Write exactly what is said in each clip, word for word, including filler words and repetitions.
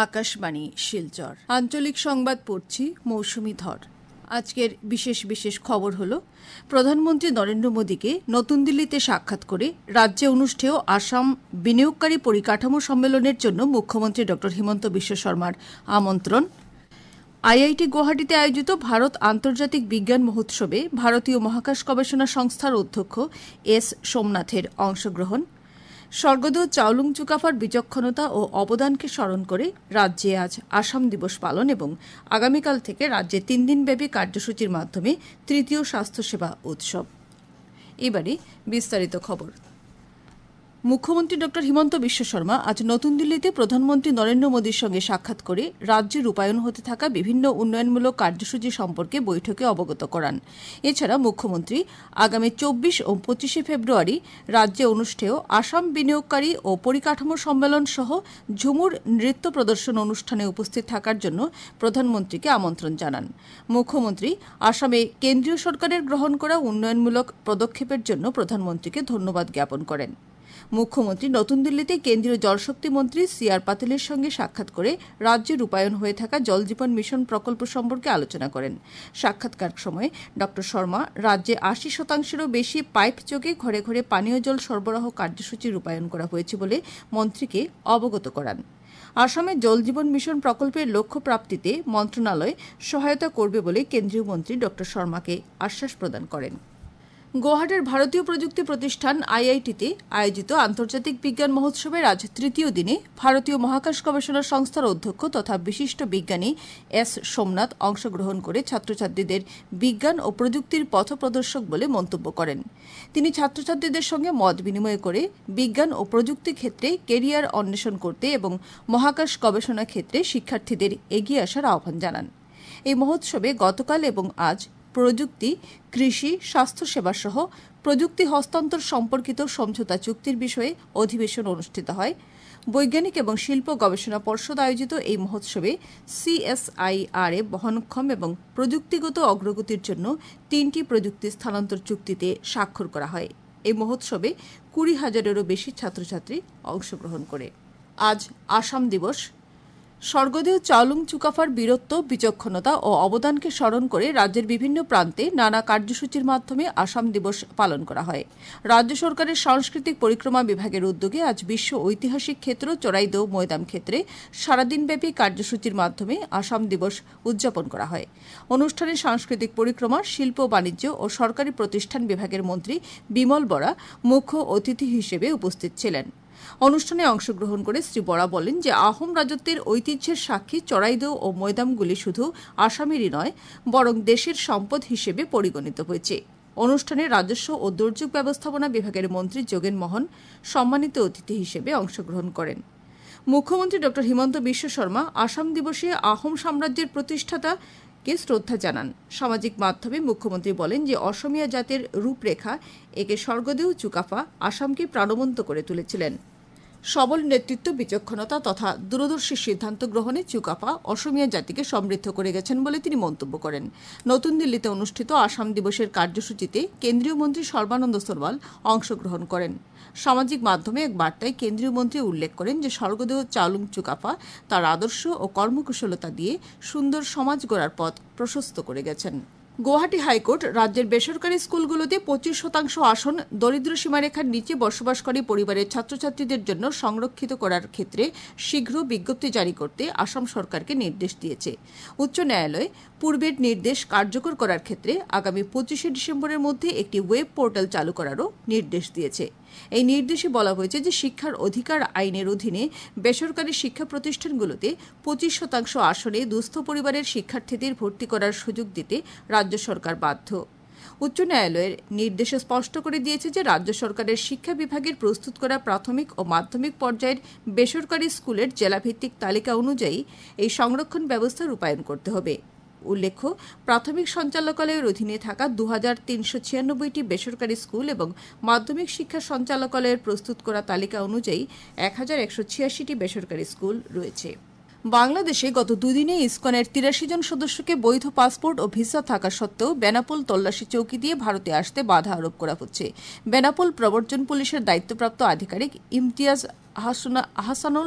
আকাশবাণী শিলচর আঞ্চলিক সংবাদ পড়ছি মৌসুমী ধর। আজকের বিশেষ বিশেষ খবর হল, প্রধানমন্ত্রী নরেন্দ্র মোদীকে নতুন দিল্লিতে সাক্ষাৎ করে রাজ্যে অনুষ্ঠেয় আসাম বিনিয়োগকারী পরিকাঠামো সম্মেলনের জন্য মুখ্যমন্ত্রী ড হিমন্ত বিশ্ব শর্মার আমন্ত্রণ। আইআইটি গুয়াহাটিতে আয়োজিত ভারত আন্তর্জাতিক বিজ্ঞান মহোৎসবে ভারতীয় মহাকাশ গবেষণা সংস্থার অধ্যক্ষ এস সোমনাথের অংশগ্রহণ। স্বর্গদেউ চাওলুং চুকাফার বিচক্ষণতা ও অবদানকে স্মরণ করে রাজ্যে আজ আসাম দিবস পালন এবং আগামীকাল থেকে রাজ্যে তিন দিনব্যাপী কার্যসূচির মাধ্যমে তৃতীয় স্বাস্থ্যসেবা উৎসব। এবারে বিস্তারিত খবর। মুখ্যমন্ত্রী ড হিমন্ত বিশ্ব শর্মা আজ নতুন দিল্লিতে প্রধানমন্ত্রী নরেন্দ্র মোদীর সঙ্গে সাক্ষাৎ করে রাজ্যে রূপায়ণ হতে থাকা বিভিন্ন উন্নয়নমূলক কার্যসূচি সম্পর্কে বৈঠকে অবগত করান। এছাড়া মুখ্যমন্ত্রী আগামী চব্বিশ ও পঁচিশে ফেব্রুয়ারি রাজ্যে অনুষ্ঠেয় আসাম বিনিয়োগকারী ও পরিকাঠামো সম্মেলন সহ ঝুমুর নৃত্য প্রদর্শন অনুষ্ঠানে উপস্থিত থাকার জন্য প্রধানমন্ত্রীকে আমন্ত্রণ জানান। মুখ্যমন্ত্রী আসামে কেন্দ্রীয় সরকারের গ্রহণ করা উন্নয়নমূলক পদক্ষেপের জন্য প্রধানমন্ত্রীকে ধন্যবাদ জ্ঞাপন করেন। মুখ্যমন্ত্রী নতুন দিল্লিতে কেন্দ্রীয় জলশক্তি মন্ত্রী সি আর পাতিলের সঙ্গে সাক্ষাৎ করে রাজ্যে রূপায়ণ হয়ে থাকা জল জীবন মিশন প্রকল্প সম্পর্কে আলোচনা করেন। সাক্ষাৎকার সময় ড শর্মা রাজ্যে আশি শতাংশেরও বেশি পাইপ যোগে ঘরে ঘরে পানীয় জল সরবরাহ কার্যসূচি রূপায়ণ করা হয়েছে বলে মন্ত্রীকে অবগত করান। আসামে জল জীবন মিশন প্রকল্পের লক্ষ্য প্রাপ্তিতে মন্ত্রণালয় সহায়তা করবে বলে কেন্দ্রীয় মন্ত্রী ড শর্মাকে আশ্বাস প্রদান করেন। গুয়াহাটির ভারতীয় প্রযুক্তি প্রতিষ্ঠান আইআইটিতে আয়োজিত আন্তর্জাতিক বিজ্ঞান মহোৎসবের আজ তৃতীয় দিনে ভারতীয় মহাকাশ গবেষণা সংস্থার অধ্যক্ষ তথা বিশিষ্ট বিজ্ঞানী এস সোমনাথ অংশগ্রহণ করে ছাত্রছাত্রীদের বিজ্ঞান ও প্রযুক্তির পথপ্রদর্শক বলে মন্তব্য করেন। তিনি ছাত্রছাত্রীদের সঙ্গে মত বিনিময় করে বিজ্ঞান ও প্রযুক্তি ক্ষেত্রে কেরিয়ার অন্বেষণ করতে এবং মহাকাশ গবেষণা ক্ষেত্রে শিক্ষার্থীদের এগিয়ে আসার আহ্বান জানান। এই মহোৎসবে গতকাল এবং আজ প্রযুক্তি, কৃষি, স্বাস্থ্যসেবা সহ প্রযুক্তি হস্তান্তর সম্পর্কিত সমঝোতা চুক্তির বিষয়ে অধিবেশন অনুষ্ঠিত হয়। বৈজ্ঞানিক এবং শিল্প গবেষণা পর্ষদ আয়োজিত এই মহোৎসবে সিএসআইআরএ বহনক্ষম এবং প্রযুক্তিগত অগ্রগতির জন্য তিনটি প্রযুক্তি স্থানান্তর চুক্তিতে স্বাক্ষর করা হয়। এই মহোৎসবে কুড়ি হাজারেরও বেশি ছাত্রছাত্রী অংশগ্রহণ করে। আজ আসাম দিবস। স্বর্গদেউ চাওলুং চুকাফার বীরত্ব, বিচক্ষণতা ও অবদানকে স্মরণ করে রাজ্যের বিভিন্ন প্রান্তে নানা কার্যসূচির মাধ্যমে আসাম দিবস পালন করা হয়। রাজ্য সরকারের সাংস্কৃতিক পরিক্রমা বিভাগের উদ্যোগে আজ বিশ্ব ঐতিহাসিক ক্ষেত্র চড়াইদেউ ময়দান ক্ষেত্রে সারাদিনব্যাপী কার্যসূচির মাধ্যমে আসাম দিবস উদযাপন করা হয়। অনুষ্ঠানে সাংস্কৃতিক পরিক্রমা, শিল্প, বাণিজ্য ও সরকারি প্রতিষ্ঠান বিভাগের মন্ত্রী বিমল বরা মুখ্য অতিথি হিসেবে উপস্থিত ছিলেন। অনুষ্ঠানে অংশগ্রহণ করে শ্রী বরা বলেন যে আহোম রাজত্বের ঐতিহ্যের সাক্ষী চড়াইদেউ ও মৈদামগুলি শুধু আসামেরই নয়, বরং দেশের সম্পদ হিসেবে পরিগণিত হয়েছে। অনুষ্ঠানে রাজস্ব ও দুর্যোগ ব্যবস্থাপনা বিভাগের মন্ত্রী যোগেন মোহন সম্মানিত অতিথি হিসেবে অংশগ্রহণ করেন। মুখ্যমন্ত্রী ড হিমন্ত বিশ্ব শর্মা আসাম দিবসে আহোম সাম্রাজ্যের প্রতিষ্ঠাতা কে শ্রদ্ধা জানান। সামাজিক মাধ্যমে মুখ্যমন্ত্রী বলেন যে অসমীয়া জাতির রূপরেখা একে স্বর্গদেউ চুকাফা আসামকে প্রাণবন্ত করে তুলেছিলেন। সবল নেতৃত্ব, বিচক্ষণতা তথা দূরদর্শী সিদ্ধান্ত গ্রহণে চুকাফা অসমীয়া জাতিকে সমৃদ্ধ করে গেছেন বলে তিনি মন্তব্য করেন। নতুন দিল্লিতে অনুষ্ঠিত আসাম দিবসের কার্যসূচিতে কেন্দ্রীয় মন্ত্রী সর্বানন্দ সোনোয়াল অংশগ্রহণ করেন। সামাজিক মাধ্যমে এক বার্তায় কেন্দ্রীয় মন্ত্রী উল্লেখ করেন যে স্বর্গদেউ চাওলুং চুকাফা তার আদর্শ ও কর্মকুশলতা দিয়ে সুন্দর সমাজ গড়ার পথ প্রশস্ত করে গেছেন। গুয়াহাটি হাইকোর্ট রাজ্যের বেসরকারি স্কুলগুলোতে পঁচিশ শতাংশ আসন দরিদ্র সীমারেখার নিচে বসবাসকারী পরিবারের ছাত্রছাত্রীদের জন্য সংরক্ষিত করার ক্ষেত্রে শীঘ্র বিজ্ঞপ্তি জারি করতে আসাম সরকারকে নির্দেশ দিয়েছে। উচ্চ ন্যায়ালয় পূর্বের নির্দেশ কার্যকর করার ক্ষেত্রে আগামী পঁচিশে ডিসেম্বরের মধ্যে একটি ওয়েব পোর্টাল চালু করারও নির্দেশ দিয়েছে। এই নির্দেশে বলা হয়েছে যে শিক্ষার অধিকার আইনের অধীনে বেসরকারি শিক্ষা প্রতিষ্ঠানগুলোতে পঁচিশ শতাংশ আসনে দুস্থ পরিবারের শিক্ষার্থীদের ভর্তি করার সুযোগ দিতে রাজ্য সরকার বাধ্য। উচ্চ ন্যায়ালয়ের নির্দেশে স্পষ্ট করে দিয়েছে যে রাজ্য সরকারের শিক্ষা বিভাগের প্রস্তুত করা প্রাথমিক ও মাধ্যমিক পর্যায়ের বেসরকারি স্কুলের জেলাভিত্তিক তালিকা অনুযায়ী এই সংরক্ষণ ব্যবস্থা রূপায়ণ করতে হবে। উল্লেখ্য, প্রাথমিক সঞ্চালকালয়ের অধীনে থাকা দু হাজার তিনশো ছিয়ানব্বইটি বেসরকারি স্কুল এবং মাধ্যমিক শিক্ষা সঞ্চালকালয়ের প্রস্তুত করা তালিকা অনুযায়ী এক হাজার একশো ছিয়াশিটি বেসরকারি স্কুল রয়েছে। বাংলাদেশে গত দুদিনে ইসকনের তিরাশি জন সদস্যকে বৈধ পাসপোর্ট ও ভিসা থাকা সত্ত্বেও বেনাপোল তল্লাশি চৌকি দিয়ে ভারতে আসতে বাধা আরোপ করা হচ্ছে। বেনাপোল প্রবর্তন পুলিশের দায়িত্বপ্রাপ্ত আধিকারিক ইমতিয়াজ হাসানুল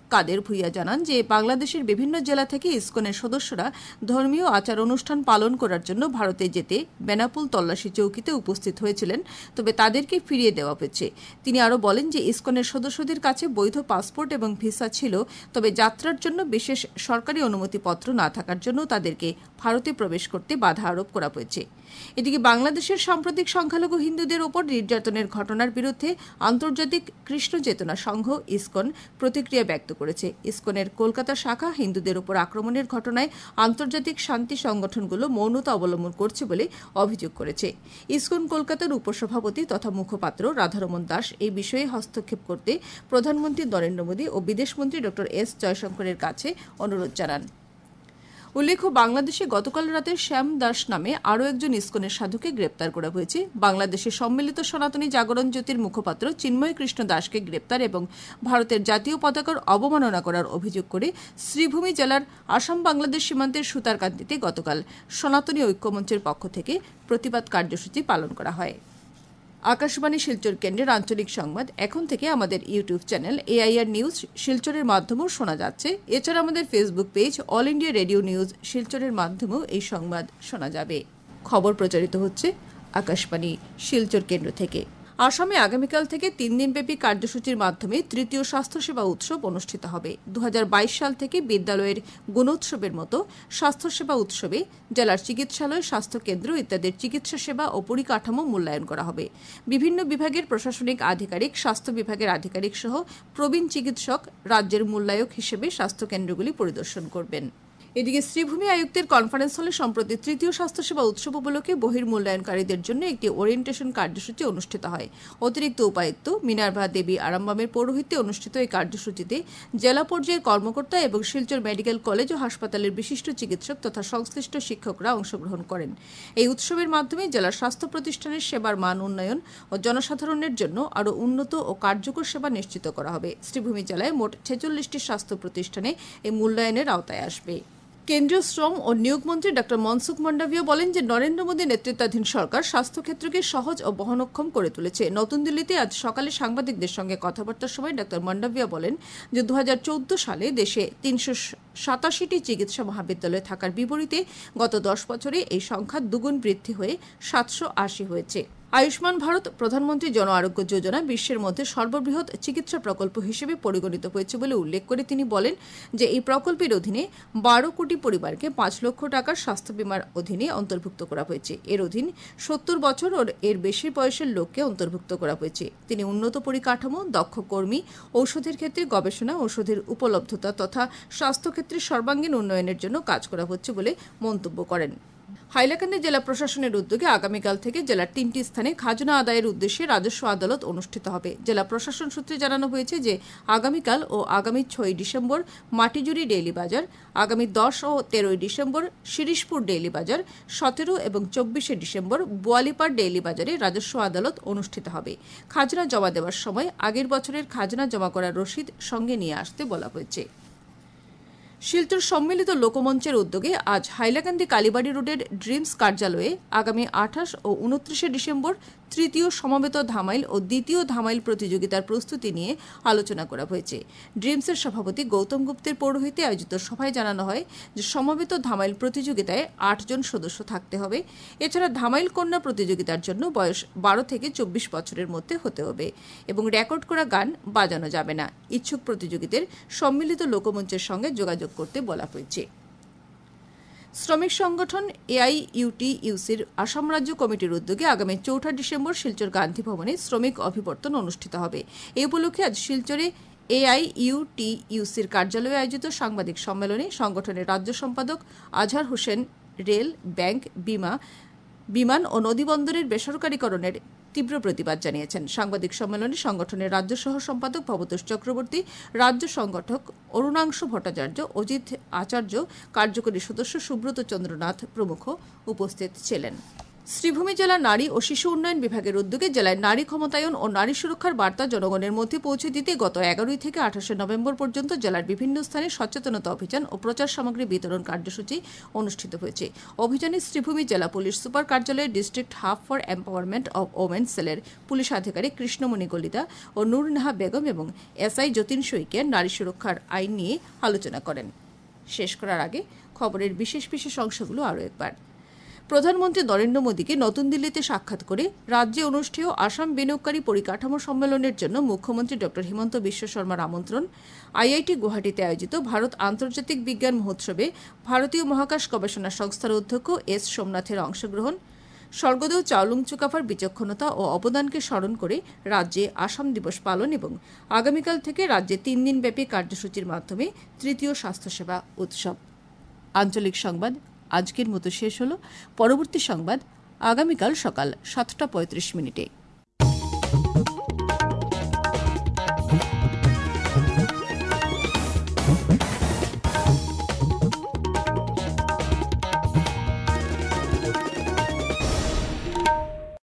কাদের ভূঁইয়া জানান যে বাংলাদেশের বিভিন্ন জেলা থেকে ইসকনের সদস্যরা ধর্মীয় আচার অনুষ্ঠান পালন করার জন্য ভারতে যেতে বেনাপুল তল্লাশি চৌকিতে উপস্থিত হয়েছিলেন, তবে তাদেরকে ফিরিয়ে দেওয়া হয়েছে। তিনি আরও বলেন যে ইসকনের সদস্যদের কাছে বৈধ পাসপোর্ট এবং ভিসা ছিল, তবে যাত্রার জন্য বিশেষ সরকারি অনুমতিপত্র না থাকার জন্য তাদেরকে ভারতে প্রবেশ করতে বাধা আরোপ করা হয়েছে। এদিকে বাংলাদেশের সাম্প্রতিক সংখ্যালঘু হিন্দুদের ওপর নির্যাতনের ঘটনার বিরুদ্ধে আন্তর্জাতিক কৃষ্ণ চেতনা সংঘ ইসকন প্রতিক্রিয়া ব্যক্ত করেছে। ইসকনের কলকাতা শাখা হিন্দুদের ওপর আক্রমণের ঘটনায় আন্তর্জাতিক শান্তি সংগঠনগুলো মৌনতা অবলম্বন করছে বলে অভিযোগ করেছে। ইসকন কলকাতার উপসভাপতি তথা মুখপাত্র রাধারমণ দাস এই বিষয়ে হস্তক্ষেপ করতে প্রধানমন্ত্রী নরেন্দ্র মোদী ও বিদেশমন্ত্রী ড এস জয়শঙ্করের কাছে অনুরোধ জানান। উল্লেখ্য, বাংলাদেশে গতকাল রাতে শ্যাম দাস নামে আরও একজন ইসকনের সাধুকে গ্রেপ্তার করা হয়েছে। বাংলাদেশের সম্মিলিত সনাতনী জাগরণ জ্যোতির মুখপাত্র চিন্ময় কৃষ্ণ দাসকে গ্রেপ্তার এবং ভারতের জাতীয় পতাকার অবমাননা করার অভিযোগ করে শ্রীভূমি জেলার আসাম বাংলাদেশ সীমান্তের সুতারকান্দিতে গতকাল সনাতনী ঐক্যমঞ্চের পক্ষ থেকে প্রতিবাদ কার্যসূচি পালন করা হয়। আকাশবাণী শিলচর কেন্দ্রের আঞ্চলিক সংবাদ এখন থেকে আমাদের ইউটিউব চ্যানেল এআইআর নিউজ শিলচরের মাধ্যমেও শোনা যাচ্ছে। এছাড়া আমাদের Facebook page All India Radio news শিলচরের মাধ্যমেও এই সংবাদ শোনা যাবে। খবর প্রচারিত হচ্ছে আকাশবাণী শিলচর কেন্দ্র থেকে। আসামে আগামীকাল থেকে তিন দিনব্যাপী কার্যসূচির মাধ্যমে তৃতীয় স্বাস্থ্যসেবা উৎসব অনুষ্ঠিত হবে। দু হাজার বাইশ সাল থেকে বিদ্যালয়ের গুণোৎসবের মতো স্বাস্থ্যসেবা উৎসবে জেলার চিকিৎসালয়, স্বাস্থ্যকেন্দ্র ইত্যাদির চিকিৎসা সেবা ও পরিকাঠামো মূল্যায়ন করা হবে। বিভিন্ন বিভাগের প্রশাসনিক আধিকারিক, স্বাস্থ্য বিভাগের আধিকারিক সহ প্রবীণ চিকিৎসক রাজ্যের মূল্যায়ক হিসেবে স্বাস্থ্যকেন্দ্রগুলি পরিদর্শন করবেন। এদিকে শ্রীভূমি আয়ুক্তের কনফারেন্স হলে সম্প্রতি তৃতীয় স্বাস্থ্যসেবা উৎসব উপলক্ষে বহির্মূল্যায়নকারীদের জন্য একটি ওরিয়েন্টেশন কার্যসূচি অনুষ্ঠিত হয়। অতিরিক্ত উপায়ুক্ত মিনার্ভা দেবী আরামবামের পৌরোহিত্যে অনুষ্ঠিত এই কার্যসূচিতে জেলা পর্যায়ের কর্মকর্তা এবং শিলচর মেডিকেল কলেজ ও হাসপাতালের বিশিষ্ট চিকিৎসক তথা সংশ্লিষ্ট শিক্ষকরা অংশগ্রহণ করেন। এই উৎসবের মাধ্যমে জেলার স্বাস্থ্য প্রতিষ্ঠানের সেবার মান উন্নয়ন ও জনসাধারণের জন্য আরও উন্নত ও কার্যকর সেবা নিশ্চিত করা হবে। শ্রীভূমি জেলায় মোট ছেচল্লিশটি স্বাস্থ্য প্রতিষ্ঠানে এই মূল্যায়নের আওতায় আসবে। কেন্দ্রীয় শ্রম ও নিয়োগ মন্ত্রী ড মনসুখ মান্ডাভিয়া বলেন যে নরেন্দ্র মোদী নেতৃত্বাধীন সরকার স্বাস্থ্যক্ষেত্রকে সহজ ও বহনক্ষম করে তুলেছে। নতুন দিল্লিতে আজ সকালে সাংবাদিকদের সঙ্গে কথাবার্তার সময় ড মান্ডাভিয়া বলেন যে দু হাজার চৌদ্দ সালে দেশে তিনশো সাতাশিটি চিকিৎসা মহাবিদ্যালয় থাকার বিপরীতে গত দশ বছরে এই সংখ্যা দুগুণ বৃদ্ধি হয়ে সাতশো আশি হয়েছে। আয়ুষ্মান ভারত প্রধানমন্ত্রী জন আরোগ্য যোজনা বিশ্বের মধ্যে সর্ববৃহৎ চিকিৎসা প্রকল্প হিসেবে পরিগণিত হয়েছে বলে উল্লেখ করে তিনি বলেন যে এই প্রকল্পের অধীনে বারো কোটি পরিবারকে পাঁচ লক্ষ টাকার স্বাস্থ্য বীমার অধীনে অন্তর্ভুক্ত করা হয়েছে। এর অধীন সত্তর বছর ও এর বেশি বয়সের লোককে অন্তর্ভুক্ত করা হয়েছে। তিনি উন্নত পরিকাঠামো, দক্ষ কর্মী, ঔষধের ক্ষেত্রে গবেষণা, ঔষধের উপলব্ধতা তথা স্বাস্থ্যক্ষেত্রের সর্বাঙ্গীন উন্নয়নের জন্য কাজ করা হচ্ছে বলে মন্তব্য করেন। হাইলাকান্দি জেলা প্রশাসনের উদ্যোগে আগামীকাল থেকে জেলার তিনটি স্থানে খাজনা আদায়ের উদ্দেশ্যে রাজস্ব আদালত অনুষ্ঠিত হবে। জেলা প্রশাসন সূত্রে জানানো হয়েছে যে আগামীকাল ও আগামী ছয়ই ডিসেম্বর মাটিজুরি ডেইলি বাজার, আগামী দশ ও তেরোই ডিসেম্বর শিরিশপুর ডেইলি বাজার, সতেরো এবং চব্বিশে ডিসেম্বর বোয়ালিপাড় ডেইলি বাজারে রাজস্ব আদালত অনুষ্ঠিত হবে। খাজনা জমা দেওয়ার সময় আগের বছরের খাজনা জমা করার রসিদ সঙ্গে নিয়ে আসতে বলা হয়েছে। শিলচর সম্মিলিত লোকমঞ্চের উদ্যোগে আজ হাইলাকান্দি কালীবাড়ি রোডের ড্রিমস কার্যালয়ে আগামী আঠাশ ও উনত্রিশে ডিসেম্বর তৃতীয় সমবেত ধামাইল ও দ্বিতীয় ধামাইল প্রতিযোগিতার প্রস্তুতি নিয়ে আলোচনা করা হয়েছে। ড্রিমসের সভাপতি গৌতম গুপ্তের পৌরোহিত্যে আয়োজিত সভায় জানানো হয় যে সমবেত ধামাইল প্রতিযোগিতায় আটজন সদস্য থাকতে হবে। এছাড়া ধামাইল কন্যা প্রতিযোগিতার জন্য বয়স বারো থেকে চব্বিশ বছরের মধ্যে হতে হবে এবং রেকর্ড করা গান বাজানো যাবে না। ইচ্ছুক প্রতিযোগীদের সম্মিলিত লোকমঞ্চের সঙ্গে যোগাযোগ করতে বলা হয়েছে। শ্রমিক সংগঠন এআইইউটিইউসির আসাম রাজ্য কমিটির উদ্যোগে আগামী চৌঠা ডিসেম্বর শিলচর গান্ধী ভবনে শ্রমিক অভিবর্তন অনুষ্ঠিত হবে। এই উপলক্ষে আজ শিলচরে এআইইউটিইউসির কার্যালয়ে আয়োজিত সাংবাদিক সম্মেলনে সংগঠনের রাজ্য সম্পাদক আজহার হোসেন রেল, ব্যাংক, বিমা, বিমান ও নদীবন্দরের বেসরকারীকরণের তীব্র প্রতিবাদ জানিয়েছেন। সাংবাদিক সম্মেলনে সংগঠনের রাজ্য সহ সম্পাদক ভবতোষ চক্রবর্তী, রাজ্য সংগঠক অরুণাংশু ভট্টাচার্য, অজিত আচার্য, কার্যকরী সদস্য সুব্রত চন্দ্রনাথ প্রমুখ উপস্থিত ছিলেন। শ্রীভূমি জেলা নারী ও শিশু উন্নয়ন বিভাগের উদ্যোগে জেলায় নারী ক্ষমতায়ন ও নারী সুরক্ষার বার্তা জনগণের মধ্যে পৌঁছে দিতে গত এগারোই থেকে আঠাশে নভেম্বর পর্যন্ত জেলার বিভিন্ন স্থানে সচেতনতা অভিযান ও প্রচার সামগ্রী বিতরণ কার্যসূচি অনুষ্ঠিত হয়েছে। অভিযানে শ্রীভূমি জেলা পুলিশ সুপার কার্যালয়ের district hub for empowerment of women সেলের পুলিশ আধিকারিক কৃষ্ণমণি কলিতা ও নূরনাহা বেগম এবং এসআই যতীন শইকিয়া নারী সুরক্ষার আইন নিয়ে আলোচনা করেন। শেষ করার আগে খবরের বিশেষ বিশেষ অংশগুলো আরও একবার। প্রধানমন্ত্রী নরেন্দ্র মোদীকে নতুন দিল্লিতে সাক্ষাৎ করে রাজ্যে অনুষ্ঠেয় আসাম বিনিয়োগকারী পরিকাঠামো সম্মেলনের জন্য মুখ্যমন্ত্রী ড হিমন্ত বিশ্ব শর্মার আমন্ত্রণ। আইআইটি গুয়াহাটিতে আয়োজিত ভারত আন্তর্জাতিক বিজ্ঞান মহোৎসবে ভারতীয় মহাকাশ গবেষণা সংস্থার অধ্যক্ষ এস সোমনাথের অংশগ্রহণ। স্বর্গদেউ চাওলুং চুকাফার বিচক্ষণতা ও অবদানকে স্মরণ করে রাজ্যে আসাম দিবস পালন এবং আগামীকাল থেকে রাজ্যে তিন দিনব্যাপী কার্যসূচির মাধ্যমে তৃতীয় স্বাস্থ্যসেবা উৎসব। আঞ্চলিক সংবাদ আজকের মতো শেষ হলো। পরবর্তী সংবাদ আগামীকাল সকাল সাতটা পঁয়ত্রিশ মিনিটে।